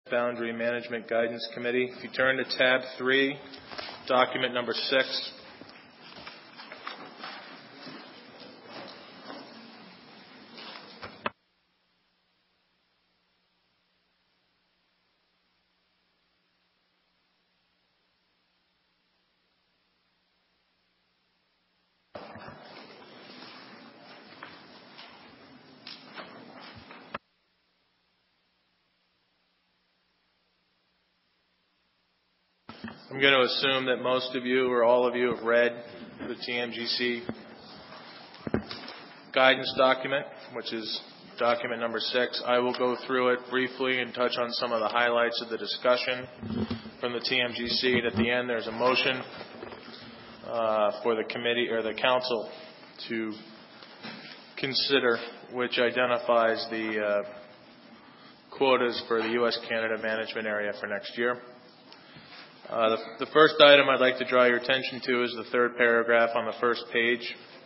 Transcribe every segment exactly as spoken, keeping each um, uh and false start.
Boundary Management Guidance Committee. If you turn to tab three, document number six. I'm going to assume that most of you or all of you have read the T M G C guidance document, which is document number six. I will go through it briefly and touch on some of the highlights of the discussion from the T M G C. And at the end, there's a motion uh, for the committee or the council to consider, which identifies the uh, quotas for the U S Canada management area for next year. Uh, the, the first item I'd like to draw your attention to is the third paragraph on the first page.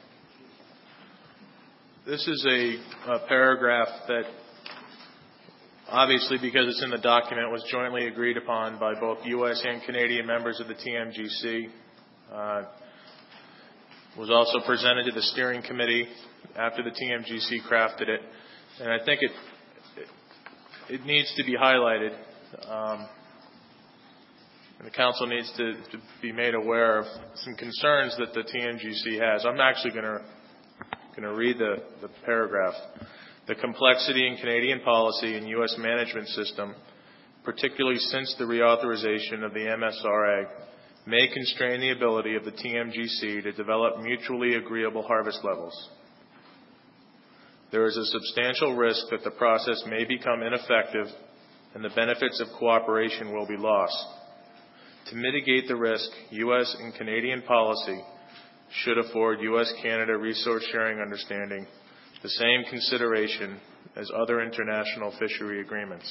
This is a, a paragraph that, obviously because it's in the document, was jointly agreed upon by both U S and Canadian members of the T M G C. Uh, was also presented to the steering committee after the T M G C crafted it. And I think it, it, it needs to be highlighted. Um, And the council needs to, to be made aware of some concerns that the T M G C has. I'm actually going to going to read the, the paragraph. The complexity in Canadian policy and U S management system, particularly since the reauthorization of the M S R A, may constrain the ability of the T M G C to develop mutually agreeable harvest levels. There is a substantial risk that the process may become ineffective and the benefits of cooperation will be lost. To mitigate the risk, U S and Canadian policy should afford U S Canada resource sharing understanding the same consideration as other international fishery agreements.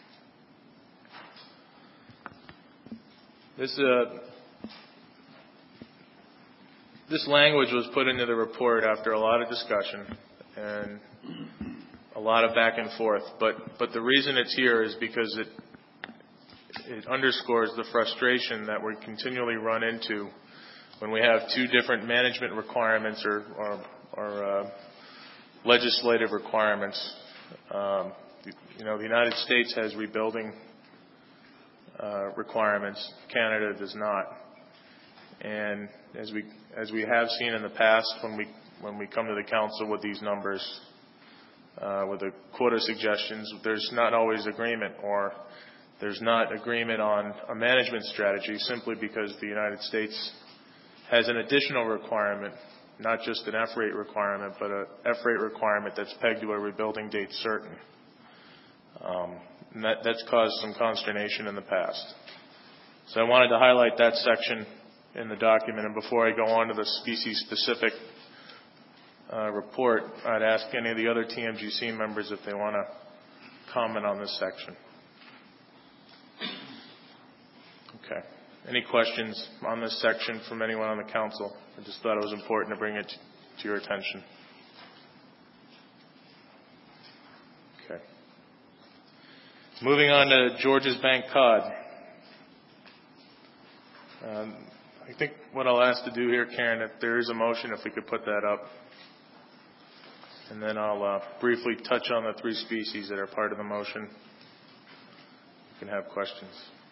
This, uh, this language was put into the report after a lot of discussion and a lot of back and forth, but, but the reason it's here is because it It underscores the frustration that we continually run into when we have two different management requirements or, or, or uh, legislative requirements. Um, you know, the United States has rebuilding uh, requirements. Canada does not. And as we as we have seen in the past, when we when we come to the council with these numbers, uh, with the quota suggestions, there's not always agreement, or there's not agreement on a management strategy simply because the United States has an additional requirement, not just an F rate requirement, but a F rate requirement that's pegged to a rebuilding date certain. Um, and that, that's caused some consternation in the past. So I wanted to highlight that section in the document. And before I go on to the species-specific uh, report, I'd ask any of the other T M G C members if they want to comment on this section. Okay. Any questions on this section from anyone on the council? I just thought it was important to bring it to your attention. Okay. Moving on to Georges Bank cod. Um, I think what I'll ask to do here, Karen, if there is a motion, if we could put that up. And then I'll uh, briefly touch on the three species that are part of the motion. You can have questions.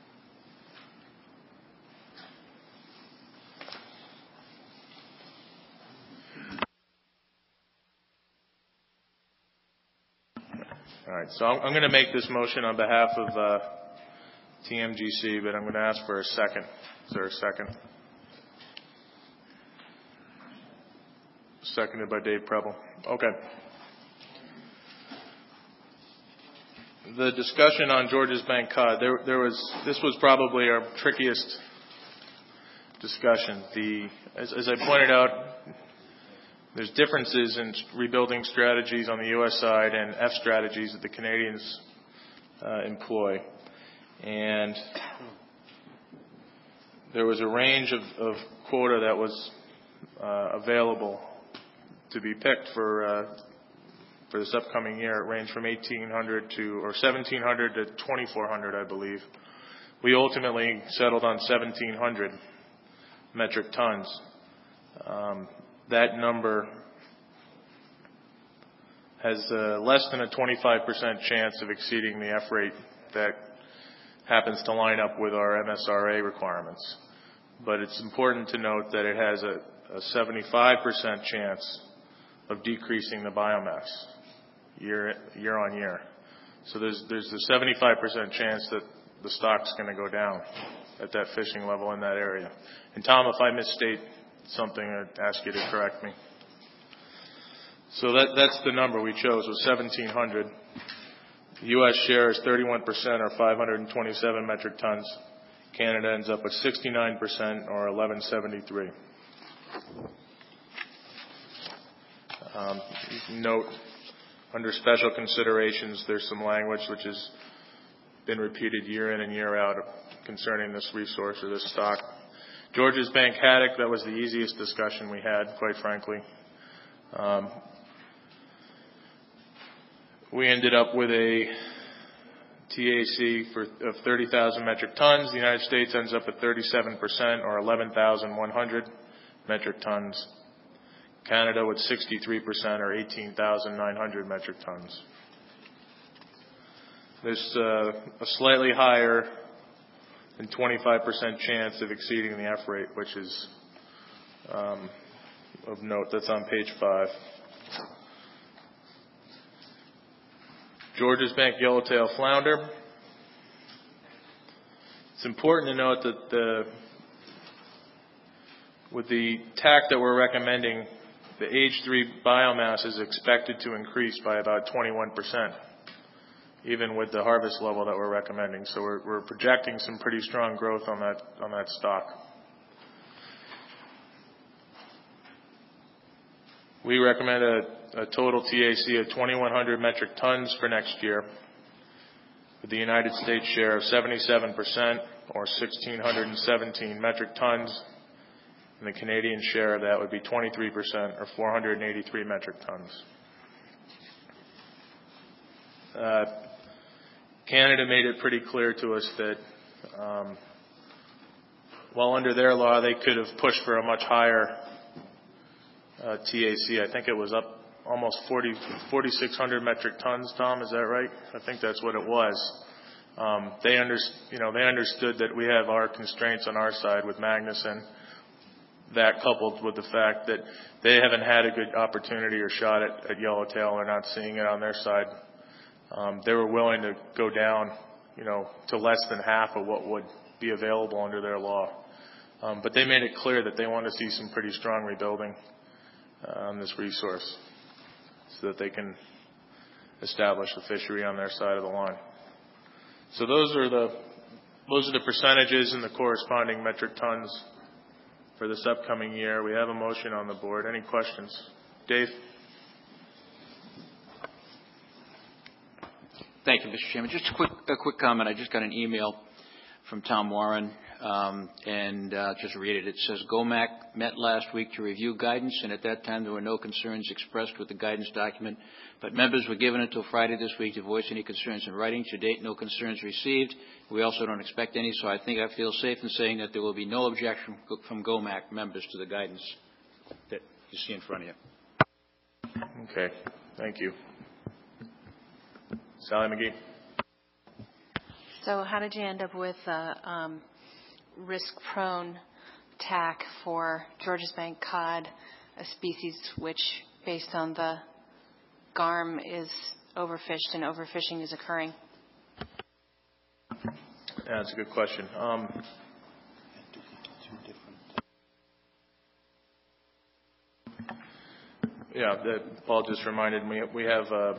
All right, so I'm, I'm going to make this motion on behalf of uh, T M G C, but I'm going to ask for a second. Is there a second? Seconded by Dave Preble. Okay. The discussion on Georges Bank cod, there, there was, this was probably our trickiest discussion. The, as, as I pointed out, there's differences in rebuilding strategies on the U S side and F strategies that the Canadians uh, employ. And there was a range of, of quota that was uh, available to be picked for uh, for this upcoming year, it ranged from eighteen hundred to, or seventeen hundred to twenty-four hundred, I believe. We ultimately settled on seventeen hundred metric tons. Um, that number has uh, less than a twenty-five percent chance of exceeding the F rate that happens to line up with our M S R A requirements. But it's important to note that it has a, a seventy-five percent chance of decreasing the biomass year, year on year. So there's, there's a seventy-five percent chance that the stock's going to go down at that fishing level in that area. And Tom, if I misstate something, I'd ask you to correct me. So that, that's the number we chose, was seventeen hundred. The U S share is thirty-one percent, or five hundred twenty-seven metric tons. Canada ends up with sixty-nine percent, or eleven seventy-three. Um, note, under special considerations, there's some language which has been repeated year in and year out concerning this resource or this stock. Georges Bank haddock, that was the easiest discussion we had, quite frankly. Um, we ended up with a T A C for, of thirty thousand metric tons. The United States ends up at thirty-seven percent, or eleven thousand one hundred metric tons. Canada with sixty-three percent, or eighteen thousand nine hundred metric tons. There's uh, a slightly higher than twenty-five percent chance of exceeding the F rate, which is um, of note. That's on page five. Georges Bank yellowtail flounder. It's important to note that the, with the T A C that we're recommending, the age three biomass is expected to increase by about twenty-one percent, even with the harvest level that we're recommending. So we're, we're projecting some pretty strong growth on that, on that stock. We recommend a, a total T A C of twenty-one hundred metric tons for next year, with the United States share of seventy-seven percent, or one thousand six hundred seventeen metric tons, and the Canadian share of that would be twenty-three percent, or four hundred eighty-three metric tons. Uh, Canada made it pretty clear to us that um, while under their law they could have pushed for a much higher uh, T A C. I think it was up almost forty, forty-six hundred metric tons, Tom, is that right? I think that's what it was. Um, they, under, you know, they understood that we have our constraints on our side with Magnuson. That coupled with the fact that they haven't had a good opportunity or shot at, at yellowtail, they're not seeing it on their side. Um, they were willing to go down, you know, to less than half of what would be available under their law. Um, but they made it clear that they want to see some pretty strong rebuilding uh, on this resource, so that they can establish a fishery on their side of the line. So those are the those are the percentages and the corresponding metric tons for this upcoming year. We have a motion on the board. Any questions? Dave? Thank you, Mister Chairman. Just a quick, a quick comment. I just got an email from Tom Warren, um, and uh, just read it. It says, GOMAC met last week to review guidance, and at that time there were no concerns expressed with the guidance document, but members were given until Friday this week to voice any concerns in writing. To date, no concerns received. We also don't expect any, so I think I feel safe in saying that there will be no objection from GOMAC members to the guidance that you see in front of you. Okay. Thank you. Sally McGee. So how did you end up with a um, risk-prone T A C for Georges Bank cod, a species which, based on the G A R M, is overfished and overfishing is occurring? Yeah, that's a good question. Um, yeah, that Paul just reminded me. We have uh,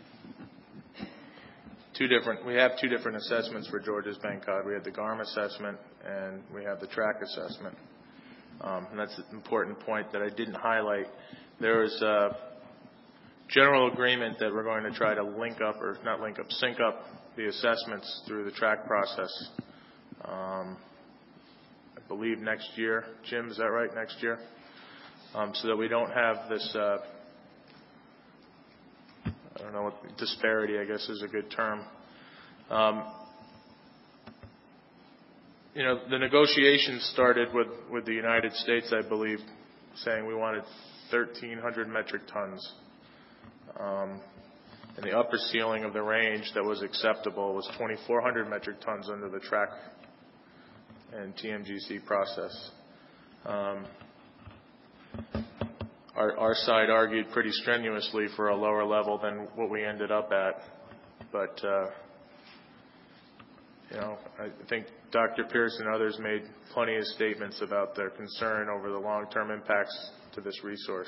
two different. We have two different assessments for Georges Bank cod. We have the G A R M assessment and we have the track assessment. Um, and that's an important point that I didn't highlight. There is a general agreement that we're going to try to link up, or not link up, sync up the assessments through the track process. Um, I believe next year. Jim, is that right? Next year? Um, so that we don't have this uh, I don't know what disparity, I guess, is a good term. Um, you know, the negotiations started with, with the United States, I believe, saying we wanted thirteen hundred metric tons. Um, and the upper ceiling of the range that was acceptable was twenty-four hundred metric tons under the track and T M G C process. Um, our, our side argued pretty strenuously for a lower level than what we ended up at. But, uh, you know, I think Doctor Pierce and others made plenty of statements about their concern over the long-term impacts to this resource.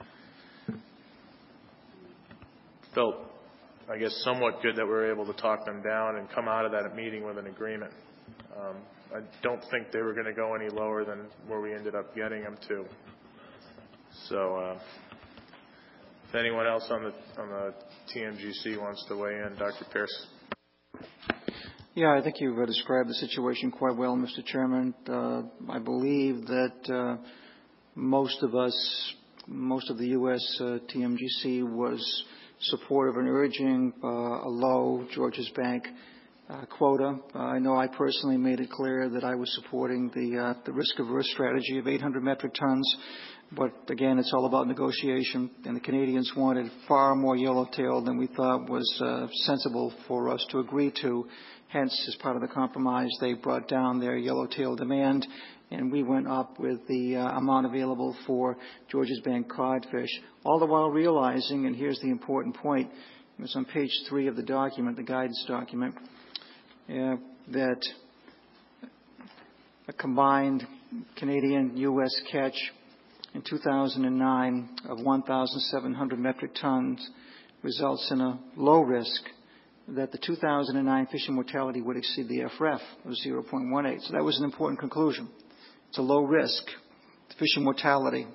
Felt, I guess, somewhat good that we were able to talk them down and come out of that meeting with an agreement. Um, I don't think they were going to go any lower than where we ended up getting them to. So, uh, if anyone else on the on the T M G C wants to weigh in, Doctor Pierce. Yeah, I think you've uh, described the situation quite well, Mister Chairman. Uh, I believe that uh, most of us, most of the U S uh, T M G C was supportive and urging uh, a low Georges Bank uh, quota. Uh, I know I personally made it clear that I was supporting the uh, the risk-averse strategy of eight hundred metric tons. But again, it's all about negotiation, and the Canadians wanted far more yellowtail than we thought was uh, sensible for us to agree to. Hence, as part of the compromise, they brought down their yellowtail demand, and we went up with the uh, amount available for Georges Bank codfish, all the while realizing, and here's the important point, it's on page three of the document, the guidance document, uh, that a combined Canadian U S catch in two thousand nine of one thousand seven hundred metric tons results in a low risk that the two thousand nine fishing mortality would exceed the F R E F of zero point one eight. So that was an important conclusion. It's a low risk. The fishing mortality,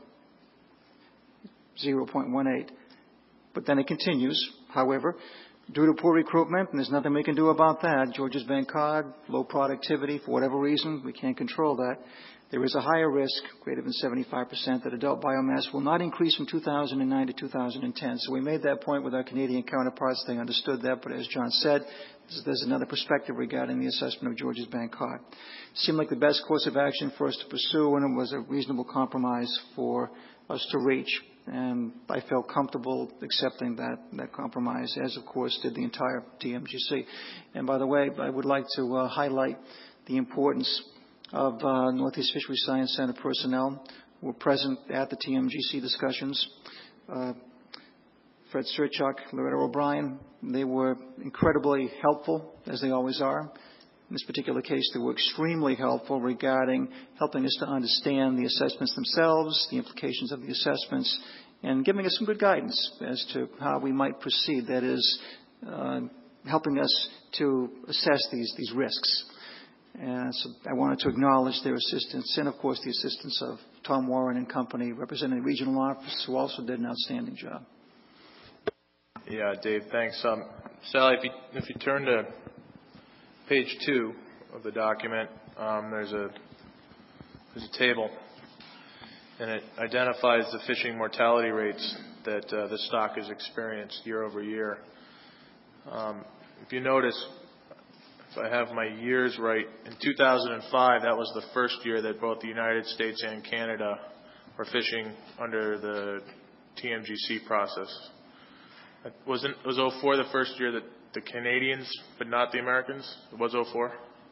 zero point one eight. But then it continues, however, due to poor recruitment, and there's nothing we can do about that, Georges Bank cod, low productivity, for whatever reason, we can't control that. There is a higher risk, greater than seventy-five percent, that adult biomass will not increase from two thousand nine to two thousand ten. So we made that point with our Canadian counterparts. They understood that. But as John said, there's another perspective regarding the assessment of Georges Bank cod. It seemed like the best course of action for us to pursue, and it was a reasonable compromise for us to reach. And I felt comfortable accepting that, that compromise, as, of course, did the entire T M G C. And by the way, I would like to uh, highlight the importance of uh, Northeast Fisheries Science Center personnel who were present at the T M G C discussions. Uh, Fred Sirchuk, Loretta O'Brien, they were incredibly helpful, as they always are. In this particular case, they were extremely helpful regarding helping us to understand the assessments themselves, the implications of the assessments, and giving us some good guidance as to how we might proceed. That is, uh, helping us to assess these, these risks. And so I wanted to acknowledge their assistance and, of course, the assistance of Tom Warren and company, representing the regional office, who also did an outstanding job. Yeah, Dave, thanks. Um, Sally, if you, if you turn to page two of the document, um, there's a there's a table, and it identifies the fishing mortality rates that uh, the stock has experienced year over year. Um, if you notice, if I have my years right, in two thousand five, that was the first year that both the United States and Canada were fishing under the T M G C process. Wasn't was oh four the first year that the Canadians, but not the Americans? It was oh four?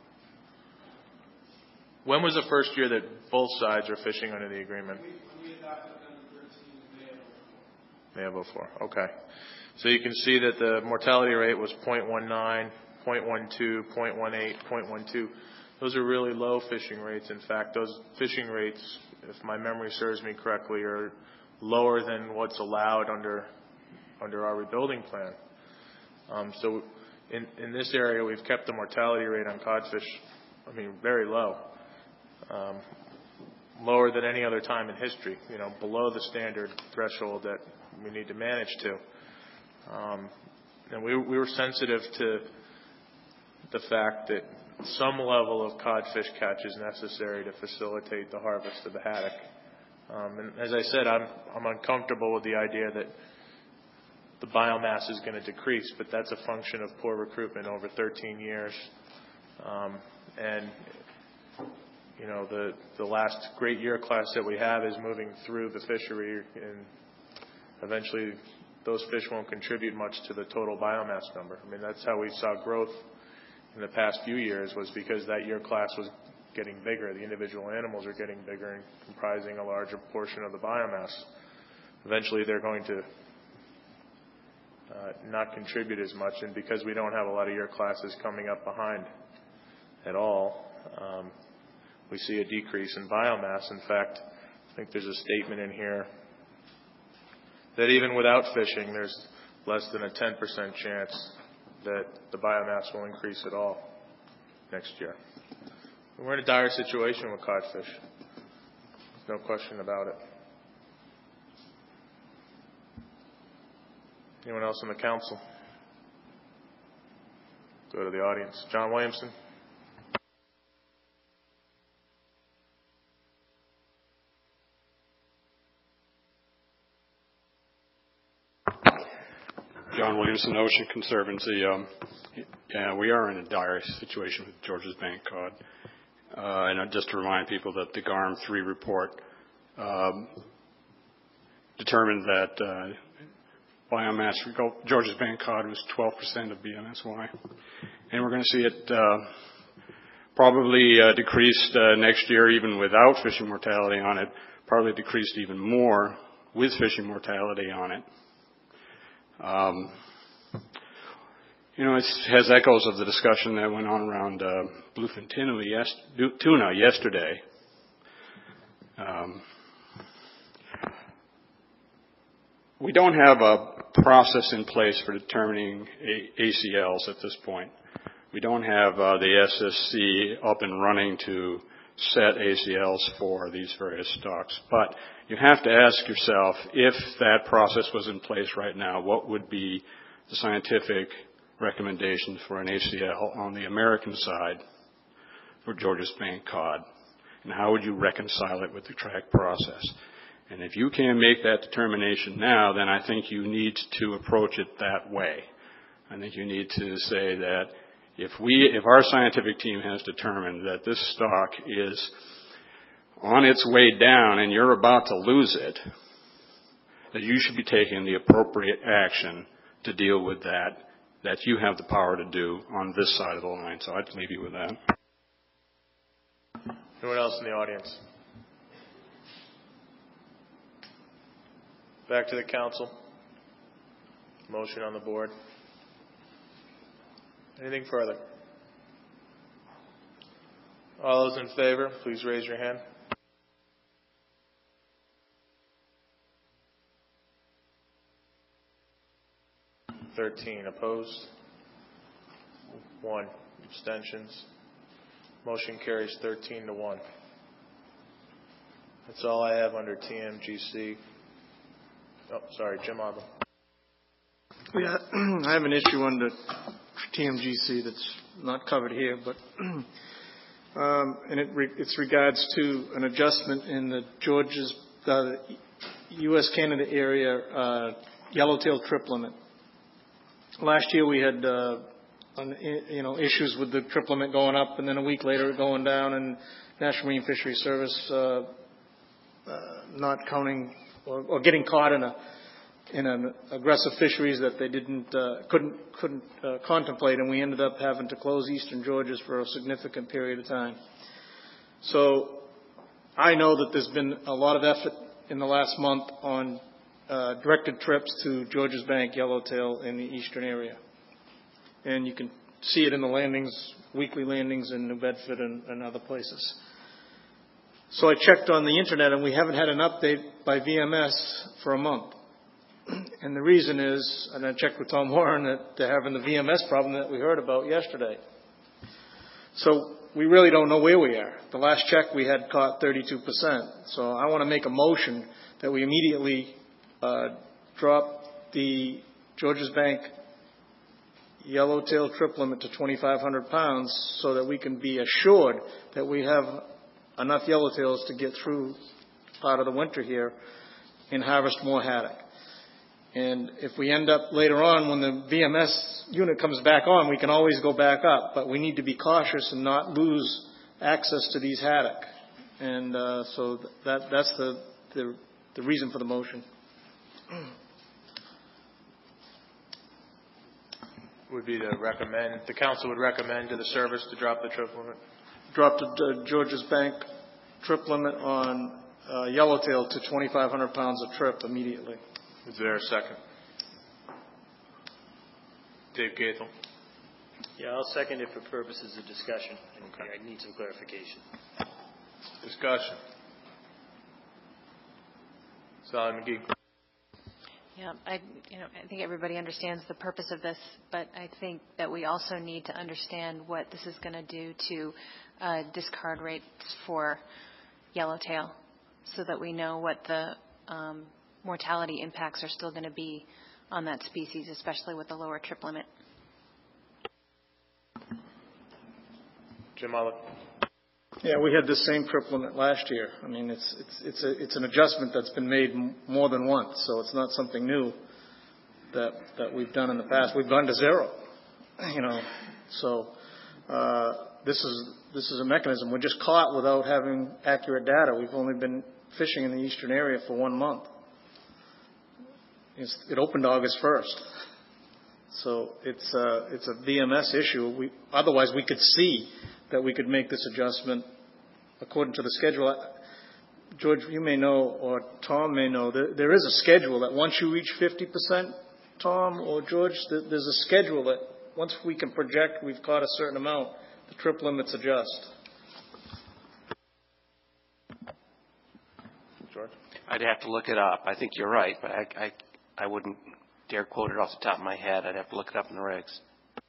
When was the first year that both sides were fishing under the agreement? When we adopted number thirteen, May of oh four. Okay. So you can see that the mortality rate was zero point one nine, zero point one two, zero point one eight, zero point one two. Those are really low fishing rates. In fact, those fishing rates, if my memory serves me correctly, are lower than what's allowed under under our rebuilding plan. Um, so in, in this area, we've kept the mortality rate on codfish, I mean, very low, um, lower than any other time in history, you know, below the standard threshold that we need to manage to. Um, and we, we were sensitive to the fact that some level of codfish catch is necessary to facilitate the harvest of the haddock. Um, and as I said, I'm, I'm uncomfortable with the idea that the biomass is going to decrease, but that's a function of poor recruitment over thirteen years. Um, and, you know, the, the last great year class that we have is moving through the fishery, and eventually those fish won't contribute much to the total biomass number. I mean, that's how we saw growth in the past few years, was because that year class was getting bigger. The individual animals are getting bigger and comprising a larger portion of the biomass. Eventually they're going to uh, not contribute as much, and because we don't have a lot of year classes coming up behind at all, um, we see a decrease in biomass. In fact, I think there's a statement in here that even without fishing, there's less than a ten percent chance that the biomass will increase at all next year. We're in a dire situation with codfish. There's no question about it. Anyone else on the council? Go to the audience. John Williamson. John Williamson, Ocean Conservancy. Um, yeah, we are in a dire situation with Georges Bank cod. Uh, and just to remind people that the G A R M three report um, determined that uh, biomass for Georges Bank cod was twelve percent of B M S Y. And we're going to see it uh, probably uh, decreased uh, next year, even without fishing mortality on it, probably decreased even more with fishing mortality on it. Um, you know, it has echoes of the discussion that went on around uh, bluefin tuna, yes, tuna yesterday. Um, we don't have a process in place for determining A C Ls at this point. We don't have uh, the S S C up and running to set A C Ls for these various stocks. But you have to ask yourself, if that process was in place right now, what would be the scientific recommendations for an A C L on the American side for Georges Bank cod? And how would you reconcile it with the track process? And if you can make that determination now, then I think you need to approach it that way. I think you need to say that if we, if our scientific team has determined that this stock is on its way down and you're about to lose it, that you should be taking the appropriate action to deal with that, that you have the power to do on this side of the line. So I'd leave you with that. Anyone else in the audience? Back to the council. Motion on the board. Anything further? All those in favor, please raise your hand. thirteen opposed. One abstentions. Motion carries thirteen to one. That's all I have under T M G C. Oh, sorry, Jim Ogden. Yeah, I have an issue under T M G C that's not covered here, but um, and it re- it's regards to an adjustment in the Georges, uh, U S Canada area uh, yellowtail trip limit. Last year we had uh, an, you know issues with the trip limit going up, and then a week later it going down, and National Marine Fisheries Service uh, uh, not counting or, or getting caught in a in an aggressive fisheries that they didn't uh, couldn't couldn't uh, contemplate, and we ended up having to close Eastern Georges for a significant period of time. So I know that there's been a lot of effort in the last month on uh, directed trips to Georges Bank yellowtail in the eastern area, and you can see it in the landings, weekly landings in New Bedford and, and other places. So I checked on the internet, and we haven't had an update by V M S for a month. And the reason is, and I checked with Tom Warren, that they're having the V M S problem that we heard about yesterday. So we really don't know where we are. The last check we had caught thirty-two percent. So I want to make a motion that we immediately uh, drop the Georges Bank yellowtail trip limit to twenty-five hundred pounds so that we can be assured that we have enough yellowtails to get through part of the winter here and harvest more haddock. And if we end up later on when the V M S unit comes back on, we can always go back up. But we need to be cautious and not lose access to these haddock. And uh, so that that's the, the the reason for the motion. Would be to recommend, the council would recommend to the service to drop the trip limit? Drop the uh, Georges Bank trip limit on uh, yellowtail to twenty-five hundred pounds a trip immediately. Is there a second? Dave Gaethel. Yeah, I'll second it for purposes of discussion. Okay. I need some clarification. Discussion. Sally McGee. Yeah, I, you know, I think everybody understands the purpose of this, but I think that we also need to understand what this is going to do to uh, discard rates for yellowtail, so that we know what the um, mortality impacts are still going to be on that species, especially with the lower trip limit. Jim Olive. Yeah, we had this same trip limit last year. I mean, it's it's it's a it's an adjustment that's been made m- more than once, so it's not something new that that we've done in the past. We've gone to zero, you know. So uh, this is this is a mechanism. We're just caught without having accurate data. We've only been fishing in the eastern area for one month. It's, it opened August first, so it's uh, it's a V M S issue. We otherwise we could see that we could make this adjustment according to the schedule. George, you may know, or Tom may know, there, there is a schedule that once you reach fifty percent, Tom or George, there's a schedule that once we can project we've caught a certain amount, the trip limits adjust. George? I'd have to look it up. I think you're right, but I, I, I wouldn't dare quote it off the top of my head. I'd have to look it up in the regs.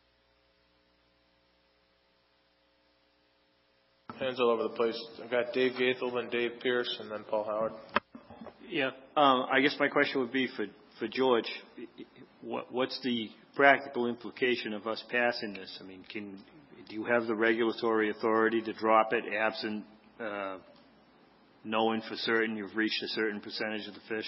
Hands all over the place. I've got Dave Gaethel, then Dave Pierce, and then Paul Howard. Yeah, um, I guess my question would be for, for George, what, what's the practical implication of us passing this? I mean, can do you have the regulatory authority to drop it absent uh, knowing for certain you've reached a certain percentage of the fish?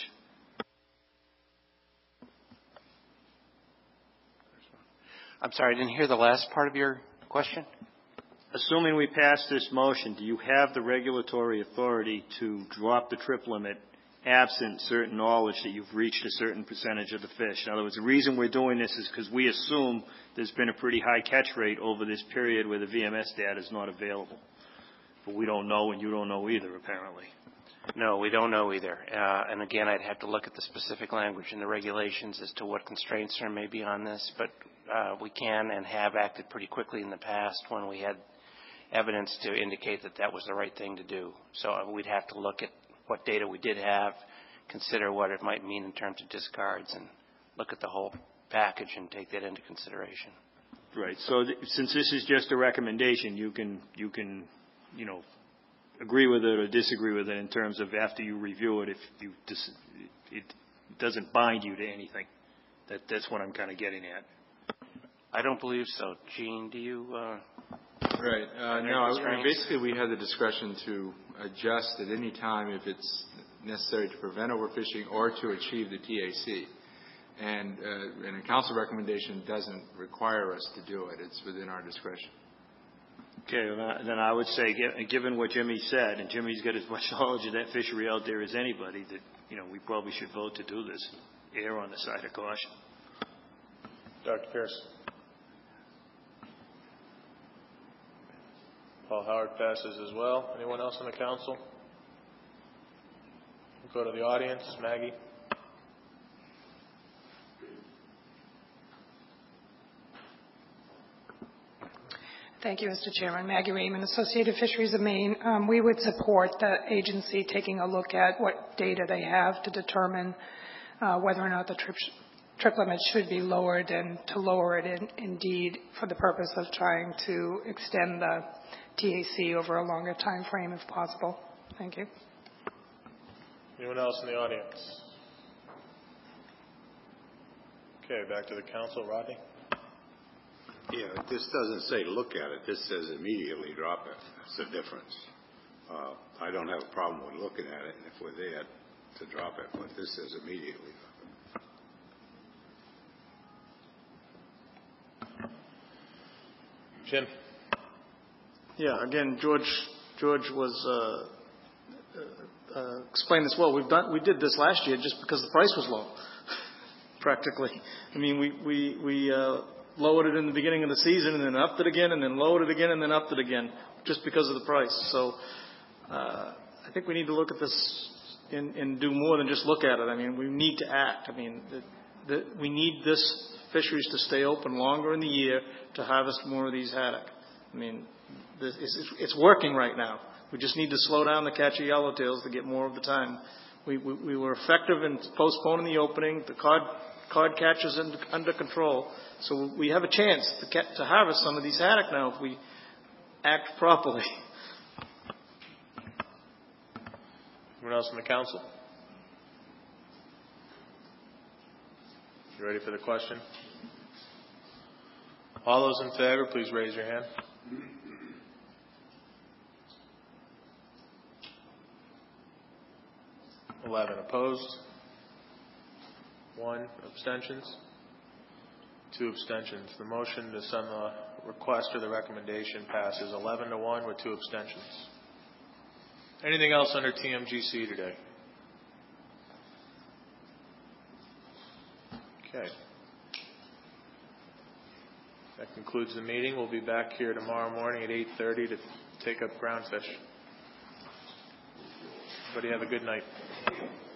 I'm sorry, I didn't hear the last part of your question. Assuming we pass this motion, do you have the regulatory authority to drop the trip limit absent certain knowledge that you've reached a certain percentage of the fish? In other words, the reason we're doing this is because we assume there's been a pretty high catch rate over this period where the V M S data is not available. But we don't know, and you don't know either, apparently. No, we don't know either. Uh, and again, I'd have to look at the specific language in the regulations as to what constraints there may be on this. But uh, we can and have acted pretty quickly in the past when we had evidence to indicate that that was the right thing to do. So uh, we'd have to look at what data we did have, consider what it might mean in terms of discards, and look at the whole package and take that into consideration. Right. So th- since this is just a recommendation, you can, you can, you know, agree with it or disagree with it in terms of after you review it, if you dis- it doesn't bind you to anything. That, that's what I'm kind of getting at. I don't believe so. Gene, do you? Uh, right. Uh, no, I mean, basically we have the discretion to adjust at any time if it's necessary to prevent overfishing or to achieve the T A C. And, uh, and a council recommendation doesn't require us to do it. It's within our discretion. Okay, well, then I would say, given what Jimmy said, and Jimmy's got as much knowledge of that fishery out there as anybody, that, you know, we probably should vote to do this. Err on the side of caution. Doctor Pierce. Paul Howard passes as well. Anyone else on the council? We'll go to the audience. Maggie. Thank you, Mister Chairman. Maggie Raymond, Associated Fisheries of Maine. Um, we would support the agency taking a look at what data they have to determine uh, whether or not the trip, sh- trip limit should be lowered, and to lower it in, indeed for the purpose of trying to extend the T A C over a longer time frame if possible. Thank you. Anyone else in the audience? Okay, back to the council. Rodney? Yeah, this doesn't say look at it. This says immediately drop it. That's the difference. Uh, I don't have a problem with looking at it, and if we're there, to drop it, but this says immediately drop it. Jim? Yeah, again, George George was uh, uh, explained this well. We've done we did this last year just because the price was low, practically. I mean, we we we uh, lowered it in the beginning of the season and then upped it again and then lowered it again and then upped it again just because of the price. So uh, I think we need to look at this and, and do more than just look at it. I mean, we need to act. I mean, the, the, we need this fisheries to stay open longer in the year to harvest more of these haddock. I mean, this, it's, it's working right now. We just need to slow down the catch of yellowtails to get more of the time. We, we, we were effective in postponing the opening. The cod, cod catch is in, under control. So we have a chance to, get, to harvest some of these haddock now if we act properly. Anyone else from the council? You ready for the question? All those in favor, please raise your hand. Eleven opposed. One abstentions. Two abstentions. The motion to send the request or the recommendation passes eleven to one with two abstentions. Anything else under T M G C today? Okay. That concludes the meeting. We'll be back here tomorrow morning at eight thirty to take up ground fish. Everybody have a good night.